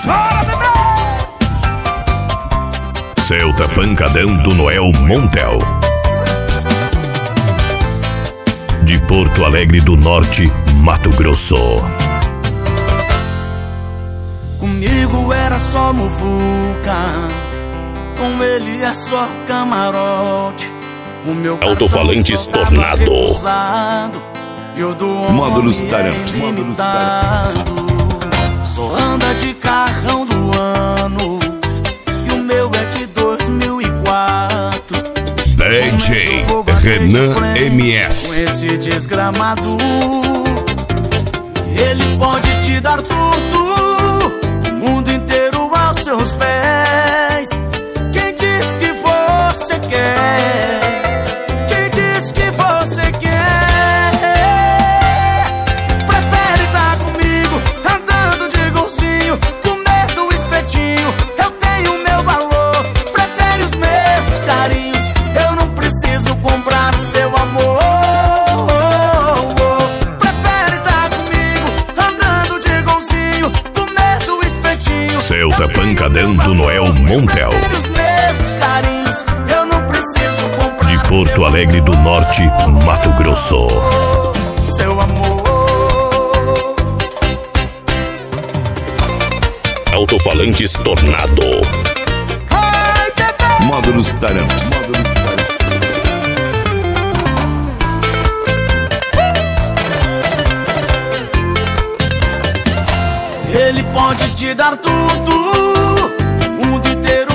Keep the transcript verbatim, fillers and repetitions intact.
Celta Pancadão do Noel Montel. De Porto Alegre do Norte, Mato Grosso. Comigo era só muvuca, com ele é só camarote. O meu Alto-falantes Tornado. Módulos Taramps. Só anda de carrão do ano e o meu é de dois mil e quatro. D J Renan M S. Com esse desgramado, ele pode te dar tudo, o mundo inteiro aos seus pés. Quem diz que você quer? Quem diz que você quer? Prefere estar comigo, andando de golzinho, comer do espetinho. Eu tenho meu valor. Prefere os meus carinhos, eu não preciso comprar seu amor. Prefere estar comigo, andando de golzinho, comer do espetinho. Celta Pancadão do Noel Montel. De Porto Alegre do Norte, Mato Grosso. Seu amor. Alto-falantes Tornado. Módulos Taramps. Ele pode te dar tudo, o mundo inteiro